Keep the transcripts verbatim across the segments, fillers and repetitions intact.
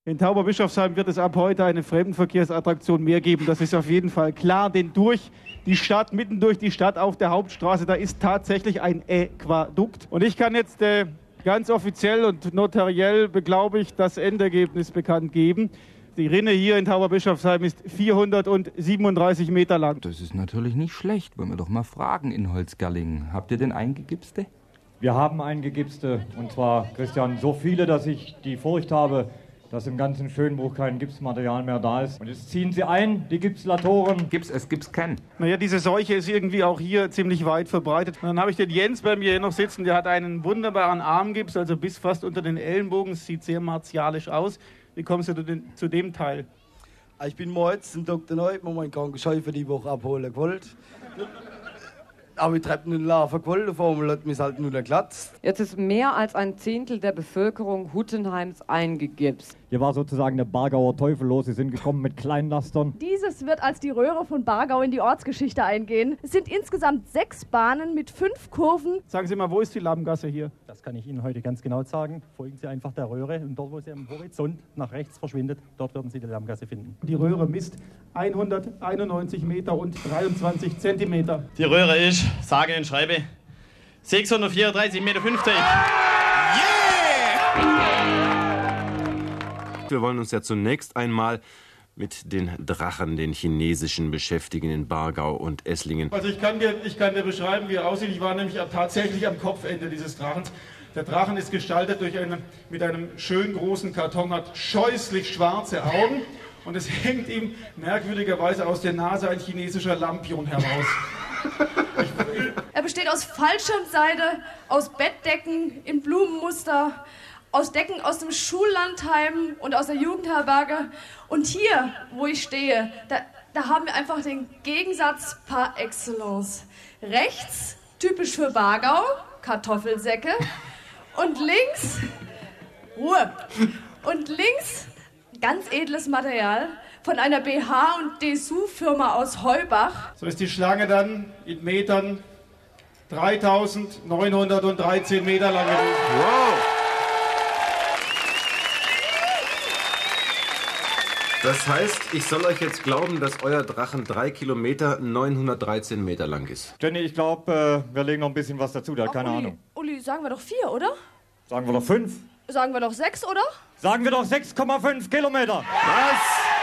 In Tauberbischofsheim wird es ab heute eine Fremdenverkehrsattraktion mehr geben. Das ist auf jeden Fall klar, denn durch die Stadt, mitten durch die Stadt auf der Hauptstraße, da ist tatsächlich ein Äquadukt. Und ich kann jetzt äh, ganz offiziell und notariell beglaubigt das Endergebnis bekannt geben. Die Rinne hier in Tauberbischofsheim ist vierhundertsiebenunddreißig Meter lang. Das ist natürlich nicht schlecht, wollen wir doch mal fragen in Holzgerlingen. Habt ihr denn eingegipste? Wir haben eingegipste, und zwar, Christian, so viele, dass ich die Furcht habe, dass im ganzen Schönbruch kein Gipsmaterial mehr da ist. Und jetzt ziehen sie ein, die Gipslatoren. Gips, es gibt's keinen. Naja, diese Seuche ist irgendwie auch hier ziemlich weit verbreitet. Und dann habe ich den Jens bei mir hier noch sitzen, der hat einen wunderbaren Armgips, also bis fast unter den Ellenbogen. Es sieht sehr martialisch aus. Wie kommst du denn zu dem Teil? Ich bin morgen zum Doktor Neutmann, meinen Krankenscheu für die Woche abholen gewollt. Aber ich treffe einen Laufen gewollt, der Formel hat mich halt nur geklatzt. Jetzt ist mehr als ein Zehntel der Bevölkerung Huttenheims eingegipst. Hier war sozusagen der Bargauer Teufel los. Sie sind gekommen mit Kleinlastern. Dieses wird als die Röhre von Bargau in die Ortsgeschichte eingehen. Es sind insgesamt sechs Bahnen mit fünf Kurven. Sagen Sie mal, wo ist die Lammgasse hier? Das kann ich Ihnen heute ganz genau sagen. Folgen Sie einfach der Röhre und dort, wo sie am Horizont nach rechts verschwindet, dort werden Sie die Lammgasse finden. Die Röhre misst hunderteinundneunzig Meter und dreiundzwanzig Zentimeter. Die Röhre ist, sage und schreibe, sechshundertvierunddreißig Meter fünfzig. Wir wollen uns ja zunächst einmal mit den Drachen, den chinesischen, beschäftigen in Bargau und Esslingen. Also ich kann dir, ich kann dir beschreiben, wie er aussieht. Ich war nämlich tatsächlich am Kopfende dieses Drachens. Der Drachen ist gestaltet durch eine, mit einem schön großen Karton, hat scheußlich schwarze Augen und es hängt ihm merkwürdigerweise aus der Nase ein chinesischer Lampion heraus. Er besteht aus Fallschirmseide, aus Bettdecken in Blumenmuster, aus Decken aus dem Schullandheim und aus der Jugendherberge. Und hier, wo ich stehe, da, da haben wir einfach den Gegensatz par excellence. Rechts, typisch für Bargau, Kartoffelsäcke. Und links, Ruhe. Und links, ganz edles Material von einer B H- und Dessous-Firma aus Heubach. So ist die Schlange dann in Metern dreitausendneunhundertdreizehn Meter lang gewesen. Wow! Das heißt, ich soll euch jetzt glauben, dass euer Drachen drei Kilometer neunhundertdreizehn Meter lang ist. Jenny, ich glaube, äh, wir legen noch ein bisschen was dazu, der hat keine Uli, Ahnung. Uli, sagen wir doch vier, oder? Sagen wir doch fünf? Sagen wir doch sechs, oder? Sagen wir doch sechs Komma fünf Kilometer. Was?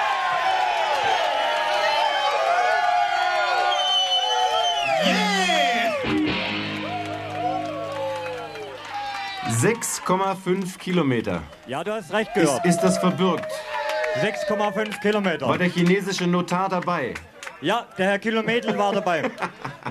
sechs Komma fünf Kilometer. Ja, du hast recht gehört. Ist, ist das verbürgt? sechs Komma fünf Kilometer. War der chinesische Notar dabei? Ja, der Herr Kilometer war dabei.